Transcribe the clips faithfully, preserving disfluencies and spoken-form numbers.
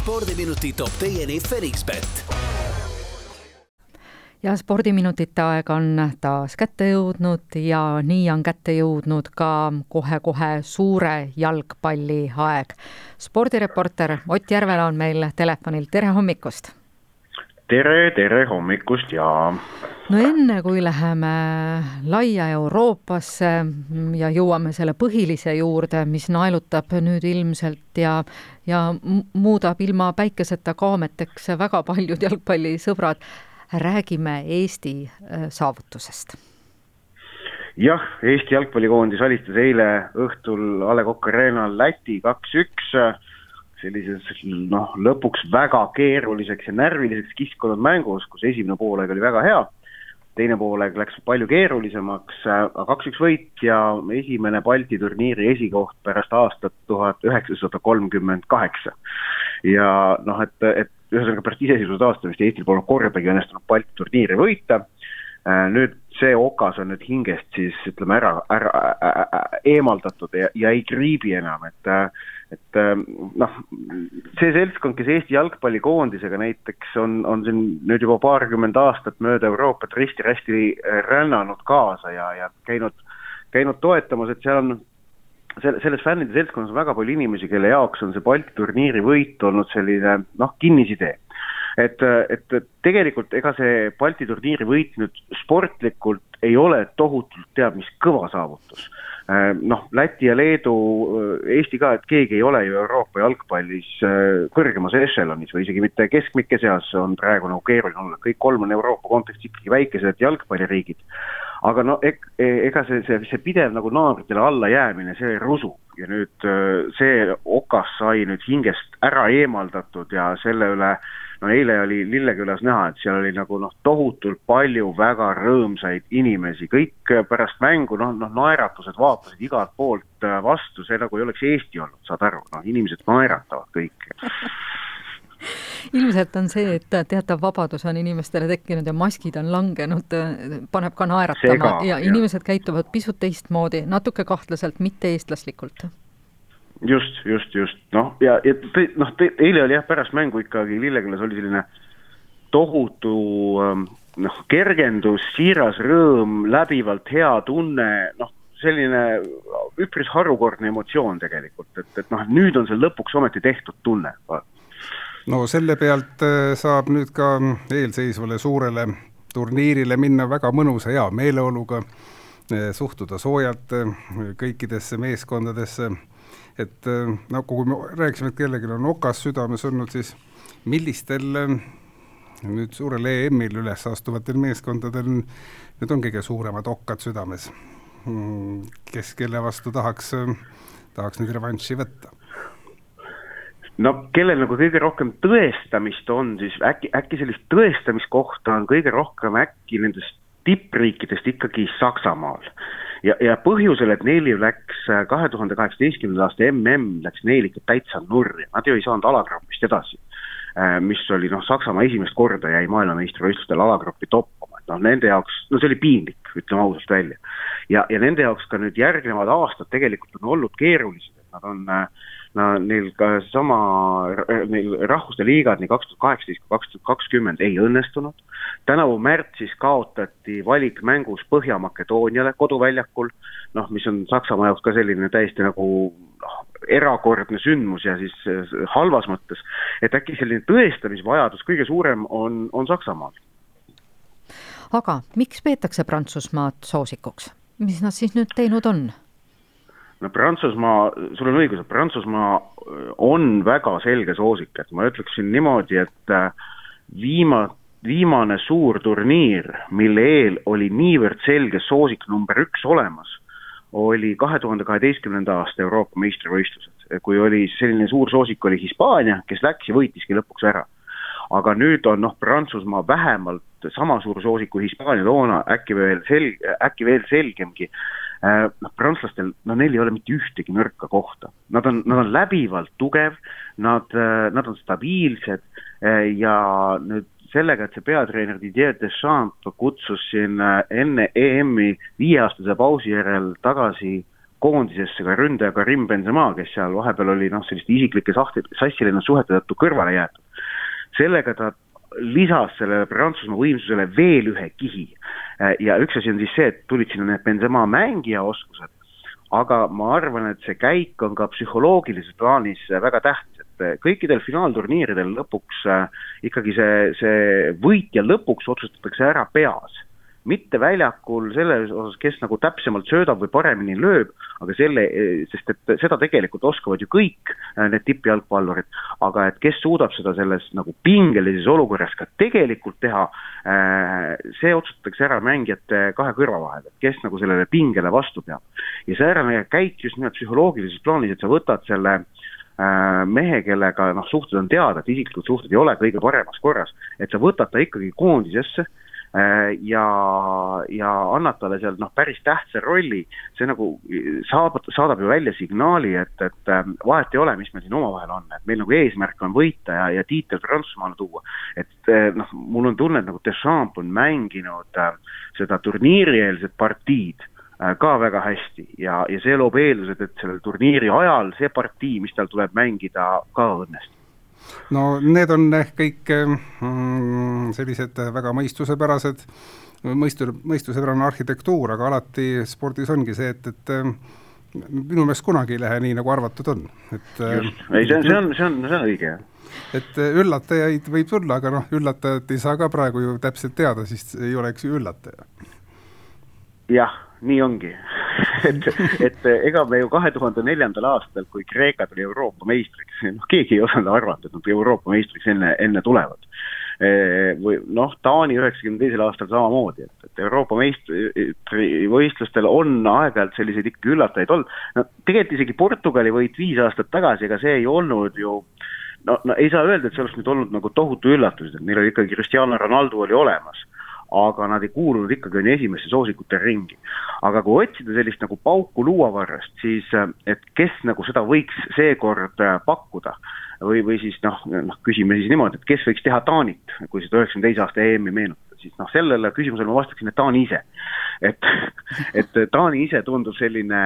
spordiminuti toob teieni Felixbet. Ja spordiminutite aeg on taas kätte jõudnud ja nii on kätte jõudnud ka kohe-kohe suure jalgpalli aeg. Spordireporter Ott Järvela on meil telefonil. Tere hommikust! Tere, tere hommikust ja... No enne kui läheme laia Euroopasse ja jõuame selle põhilise juurde, mis naelutab nüüd ilmselt ja, ja muudab ilma päikeseta kaameteks väga paljud jalgpallisõbrad, räägime Eesti saavutusest. Jah, Eesti jalgpallikoondis alistas eile õhtul A Le Coq Arena'l Läti kaks üks, sellises noh, lõpuks väga keeruliseks ja närviliseks kiskunud mängus, kus esimene poolega oli väga hea, teine poolega läks palju keerulisemaks, aga kaks üks võit ja esimene Balti turniiri esikoht pärast aastat tuhat üheksasada kolmkümmend kaheksa. Ja noh, et, et ühesõnaga pärast iseseisvuse taastamist Eestil pole kordagi õnnestunud Balti turniiri võita. Nüüd see okas on nüüd hingest siis ütleme ära, ära, ära eemaldatud ja, ja ei kriibi enam, et, et noh, see seltskond, kes Eesti jalgpallikoondisega näiteks on, on siin nüüd juba paarkümmend aastat mööda Euroopat risti-rästi rännanud kaasa ja, ja käinud, käinud toetamas, et seal on selles fännide seltskonnas on väga palju inimesi, kelle jaoks on see Balti turniiri võit olnud selline noh, kinnisidee. Et, et tegelikult ega see Balti turniiri võit nüüd sportlikult ei ole tohutult teab, mis kõva saavutus. Noh, Läti ja Leedu, Eesti ka, et keegi ei ole ju Euroopa jalgpallis kõrgemas ešelonis või isegi mitte keskmike seas on praegu nagu keeruline olla. Kõik kolm on Euroopa kontekstis ikkagi väikesed jalgpalliriigid. Aga no ega see, see, see pidev nagu naabritele alla jäämine, see rusub. Ja nüüd see okas sai nüüd hingest ära eemaldatud ja selle üle no eile oli Lillekülas näha, et seal oli nagu noh, tohutult palju väga rõõmsaid inimesi. Kõik pärast mängu noh, noh, naeratused vaatasid igalt poolt vastu, see nagu ei oleks Eesti olnud, saad aru. No, inimesed naeratavad kõik. Ilmselt on see, et teatav vabadus on inimestele tekkinud ja maskid on langenud, paneb ka naeratama Sega, ja inimesed ja. käituvad pisut teistmoodi, natuke kahtlaselt, mitte eestlaslikult. Just, just, just. Noh, ja, ja te, noh, te, eile oli jah, pärast mängu ikkagi Lillekülas oli selline tohutu noh, kergendus, siiras rõõm, läbivalt hea tunne, noh, selline üpris harukordne emotsioon tegelikult, et, et noh, nüüd on see lõpuks ometi tehtud tunne. No selle pealt saab nüüd ka eelseisvale suurele turniirile minna väga mõnusa hea meeleoluga, suhtuda soojalt kõikidesse meeskondadesse. Et no, kui me rääkisime, et kellelgi on okas südames olnud, siis millistel nüüd suurel E M-il üles astuvatel meeskondadel nüüd on kõige suuremad okkad südames? Kes kelle vastu tahaks, tahaks nüüd revanši võtta? No kellel nagu kõige rohkem tõestamist on, siis äkki, äkki sellist tõestamiskohta on kõige rohkem äkki nendest tippriikidest ikkagi Saksamaal. Ja, ja põhjusel, et neil ju läks kahe tuhande kaheksateistkümnenda aasta M M läks neil ikka täitsa nurri. Nad ju ei saanud alagrupist edasi, mis oli noh, Saksamaa esimest korda jäi maailmameistrivõistlustel alagruppi toppama. No, nende jaoks, no see oli piinlik, ütleme ausalt välja. Ja, ja nende jaoks ka nüüd järgnevad aastad tegelikult on olnud keerulised. Nad on no, neil ka sama neil rahvuste liigad nii kaks tuhat kaheksateist kuni kaks tuhat kakskümmend ei õnnestunud. Tänavu märtsis kaotati valikmängus Põhja-Makedooniale koduväljakul, noh, mis on Saksamaa jaoks ka selline täiesti nagu noh, erakordne sündmus ja siis halvas mõttes, et äkki selline tõestamisvajadus kõige suurem on, on Saksamaal. Aga miks peetakse Prantsusmaad soosikuks? Mis nad siis nüüd teinud on? No Prantsusmaa, sul on õigus, et Prantsusmaa on väga selge soosik, et ma ütleksin niimoodi, et viima, viimane suur turniir, mille eel oli niivõrd selge soosik number üks olemas, oli kahe tuhande kaheteistkümnenda aasta Euroopa meistrivõistlused, kui oli selline suur soosik oli Hispaania, kes läks ja võitiski lõpuks ära. Aga nüüd on noh, Prantsusmaa vähemalt sama suur soosik kui Hispaania toona, äkki veel, sel, äkki veel selgemgi. No, prantslastel, no neil ei ole mitte ühtegi nõrka kohta. Nad on, nad on läbivalt tugev, nad, nad on stabiilsed ja nüüd sellega, et see peatreener Didier Deschamps kutsus siin enne E M-i viieaastase pausi järel tagasi koondisesse ka ründaja Karim Benzema, kes seal vahepeal oli noh, selliste isiklike sassiline suhete tõttu kõrvale jäetud. Sellega ta lisas sellele Prantsusmaa võimsusele veel ühe kihi. Ja üks asi on siis see, et tulid sinna need Benzema mängija oskused, aga ma arvan, et see käik on ka psühholoogilises plaanis väga tähtis, et kõikidel finaalturniiridel lõpuks ikkagi see, see võitja lõpuks otsustatakse ära peas. Mitte väljakul selles osas, kes nagu täpsemalt söödab või paremini lööb, aga selle, sest et seda tegelikult oskavad ju kõik need tippjalgpallurid, aga et kes suudab seda selles nagu pingelises olukorras ka tegelikult teha, see otsustatakse ära mängijate kahe kõrva vahel, et kes nagu sellele pingele vastu peab. Ja see ära käik just nimelt psühholoogilises plaanis, et sa võtad selle mehe, kellega noh, suhted on teada, et isiklikud suhted ei ole kõige paremas korras, et sa võtad ta ikkagi koondisesse ja, ja annad talle seal noh, päris tähtsa rolli, see nagu saab, saadab ju välja signaali, et, et vahet ei ole, mis meil siin omavahel on, et meil nagu eesmärk on võita ja, ja tiitel Prantsusmaale tuua, et noh, mul on tunne, et nagu Deschamps on mänginud seda turniirieelset partiid ka väga hästi ja, ja see loob eeldused, et selle turniiri ajal see partii, mis tal tuleb mängida, ka õnnest. No need on kõik mm, sellised väga mõistusepärased, mõistu, mõistusepärane arhitektuur, aga alati spordis ongi see, et, et minu meelest kunagi ei lähe nii, nagu arvatud on. Et, Just, ei, see on, see on, see on, see on õige. Et üllatajaid võib tulla, aga noh, üllatajat ei saa ka praegu ju täpselt teada, siis ei oleks ju üllataja. Jah, nii ongi. et, et ega me ju kahe tuhande neljandal aastal, kui Kreeka tuli Euroopa meistriks, noh, keegi ei osanud arvata, et nad Euroopa meistriks enne, enne tulevad. E, või noh, Taani üheksakümne teisel aastal samamoodi, et, et Euroopa meistrivõistlustel on aeg-ajalt selliseid ikkagi üllatajaid olnud. No, tegelikult isegi Portugali võit viis aastat tagasi, ega see ei olnud ju, no, no ei saa öelda, et see oleks nüüd olnud nagu tohutu üllatus, et neil oli ikkagi Cristiano Ronaldo oli olemas, aga nad ei kuulunud ikkagi on esimesse soosikute ringi. Aga kui otsida sellist nagu pauku luuavarrast, siis et kes nagu seda võiks seekord pakkuda või, või siis noh, noh, küsime siis niimoodi, et kes võiks teha Taanit, kui seda üheksakümne teise aasta E M-i meenutada, siis noh, sellele küsimusele ma vastaksin, et Taani ise. Et, et Taani ise tundub selline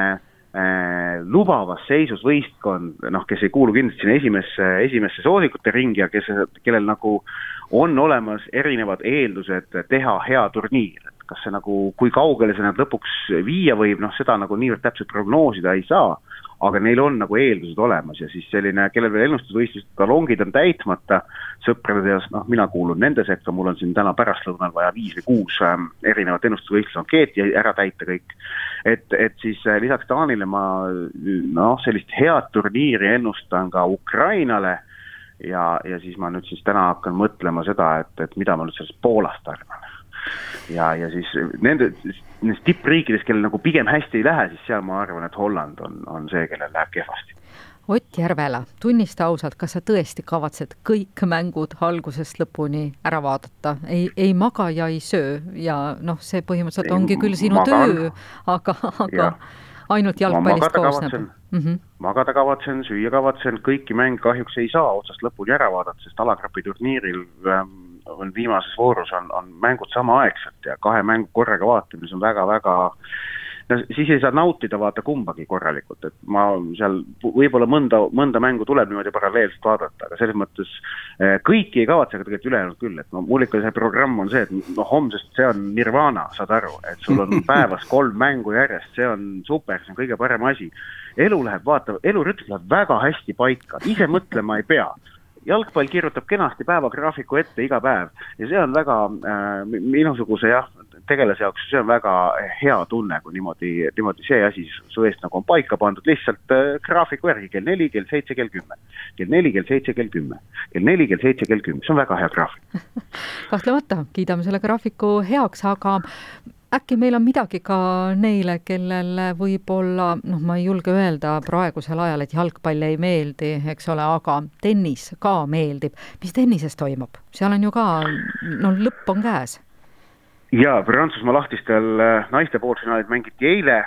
äh, lubavas seisus võistkond, noh, kes ei kuulu kindlasti sinna esimesse, esimesse soosikute ringi ja kes, kellel nagu on olemas erinevad eeldused teha hea turniir. Et kas see nagu, kui kaugele see nad lõpuks viia võib, noh seda nagu niivõrd täpselt prognoosida ei saa, aga neil on nagu eeldused olemas ja siis selline, kellel veel ennustusvõistlust talongid on täitmata, sõprade seas, noh mina kuulun nende sekka, mul on siin täna pärastlõunal vaja viis või kuus ähm, erinevat ennustusvõistlust ankeeti ära täita kõik. Et, et siis äh, lisaks Taanile ma noh, sellist head turniiri ennustan ka Ukrainale, Ja, ja siis ma nüüd siis täna hakkan mõtlema seda, et, et mida ma nüüd sellest Poolast arvan. Ja, ja siis nende, nendes tippriikides, kellel nagu pigem hästi ei lähe, siis seal ma arvan, et Holland on, on see, kellel läheb kehvasti. Ott Järvela, tunnista ausalt, kas sa tõesti kavatsed kõik mängud algusest lõpuni ära vaadata? Ei, ei maga ja ei söö ja noh, see põhimõtteliselt ongi küll sinu magan. Töö, aga, aga ainult jalgpallist koosneb. Mm-hmm. Magada kavatsen, süüa kavatsen, kõiki mäng kahjuks ei saa otsast lõpuni ära vaadata, sest alagrapi turniiril on viimases voorus on, on mängud samaaegselt ja kahe mängu korraga vaatamine on väga-väga, no, siis ei saa nautida vaata kumbagi korralikult, et ma seal võib-olla mõnda, mõnda mängu tuleb niimoodi paralleelselt vaadata, aga selles mõttes kõiki ei kavatse, aga tegelikult ülejäänud küll, et no, mul ikka see programm on see, et no, homsest see on nirvana, saad aru, et sul on päevas kolm mängu järjest, see on super, see on kõige parem asi. Elu läheb, vaata, elurütm läheb väga hästi paika, ise mõtlema ei pea. Jalgpall kirjutab kenasti päevagraafiku ette iga päev ja see on väga äh, minusuguse jah, tegelase jaoks, see on väga hea tunne, kui niimoodi, niimoodi see asi su eest nagu on paika pandud lihtsalt äh, graafiku järgi, kell neli, kell seitse, kell kümme, kell neli, kell seitse, kell kümme, kell neli, kell seitse, kell kümme, see on väga hea graafik. Kahtlemata, kiidame selle graafiku heaks, aga äkki meil on midagi ka neile, kellel võib-olla, noh ma ei julge öelda praegusel ajal, et jalgpall ei meeldi, eks ole, aga tennis ka meeldib. Mis tennises toimub? Seal on ju ka, no lõpp on käes. Ja, Prantsusmaa lahtistel naiste poolfinaalid mängiti eile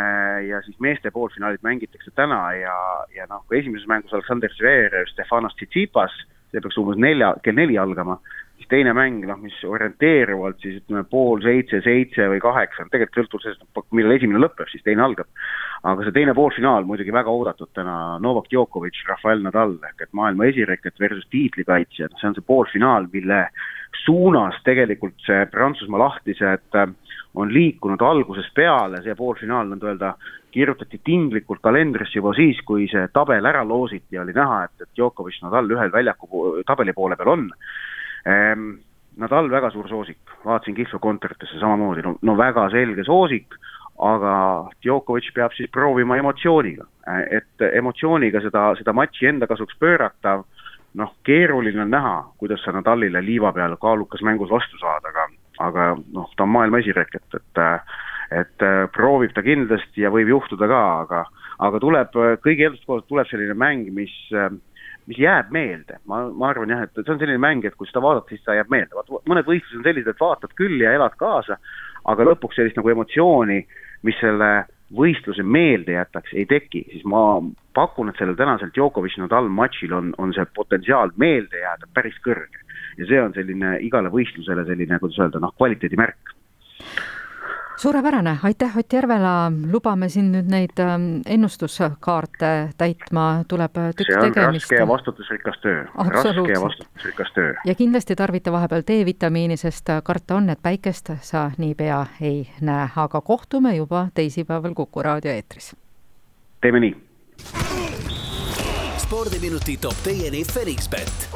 ja siis meeste poolfinaalid mängitakse täna ja, ja noh, kui esimeses mängus Alexander Zverev, Stefanos Tsitsipas, see peaks umbes nelja, kell neli algama, siis teine mäng, noh, mis orienteeruvalt siis ütleme pool seitse, seitse või kaheksa, tegelikult sõltub sellest, millal esimene lõpeb, siis teine algab. Aga see teine poolfinaal muidugi väga oodatud täna Novak Djokovic, Rafael Nadal, ehk et maailma esireket versus tiitlikaitsja, see on see poolfinaal, mille suunas tegelikult see Prantsusmaa lahtised on liikunud algusest peale, see poolfinaal, nagu öelda, kirjutati tinglikult kalendrisse juba siis, kui see tabel ära loositi ja oli näha, et, et Djokovic Nadal ühel väljaku tabeli poole peal on. Ehm, Nadal väga suur soosik, vaatasin kihlveokontoritesse samamoodi, no, no väga selge soosik, aga Djokovic peab siis proovima emotsiooniga, et emotsiooniga seda, seda matši enda kasuks pöörata, noh, keeruline on näha, kuidas sa Nadalile liiva peal kaalukas mängus vastu saada, aga, aga noh, ta on maailma esireket, et, et proovib ta kindlasti ja võib juhtuda ka, aga, aga tuleb, kõigi eeldust koos tuleb selline mäng, mis, mis jääb meelde. Ma, ma arvan jah, et see on selline mäng, et kui seda vaadata, siis ta jääb meelde. Mõned võistlused on sellised, et vaatad küll ja elad kaasa, aga lõpuks sellist nagu emotsiooni, mis selle võistluse meelde jätaks, ei teki, siis ma pakun, et sellel tänasel Djokovic Nadal matšil on, on see potentsiaal meelde jääda päris kõrge. Ja see on selline igale võistlusele selline, kuidas öelda, noh, kvaliteedimärk. Suurepärane, aitäh Ott Järvela, lubame siin nüüd neid ennustuskaarte täitma, tuleb tükk tegemist. See on raske ja vastutusrikas töö, raske ja vastutusrikas töö. Ja kindlasti tarvita vahepeal D-vitamiini, sest karta on, et päikest sa niipea ei näe, aga kohtume juba teisipäeval Kuku raadio eetris. Teeme nii. Spordiminuti toob teieni FenixBet.